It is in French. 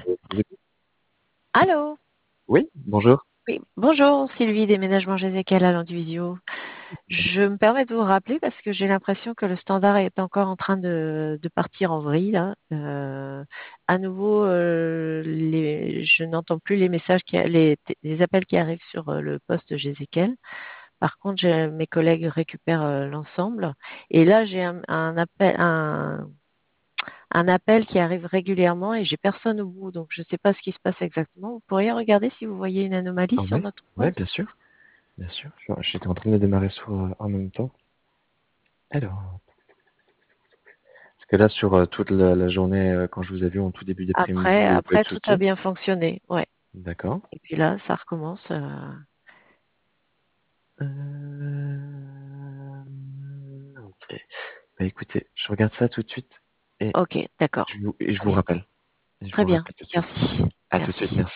Je vous écoute. Allô? Oui, bonjour. Oui, bonjour Sylvie, déménagement Jézéquel à Landivisio. Je me permets de vous rappeler parce que j'ai l'impression que le standard est encore en train de partir en vrille là. À nouveau, je n'entends plus les messages, les appels qui arrivent sur le poste Jézéquel. Par contre, mes collègues récupèrent l'ensemble. Et là, j'ai un appel qui arrive régulièrement et j'ai personne au bout, donc je ne sais pas ce qui se passe exactement. Vous pourriez regarder si vous voyez une anomalie Ah sur ouais, notre ouais, bien poste? sûr, bien sûr. J'étais en train de démarrer sur en même temps. Alors, parce que là, sur toute la journée, quand je vous ai vu en tout début d'après-midi, il Après, n'y avait pas eu après, de tout a souci. bien fonctionné, ouais. D'accord. Et puis là, ça recommence. Ok. Bah écoutez, je regarde ça tout de suite et Ok, d'accord. je vous Très bien. rappelle. Je Très vous bien. rappelle tout de suite. Merci. À tout de suite, Merci. merci.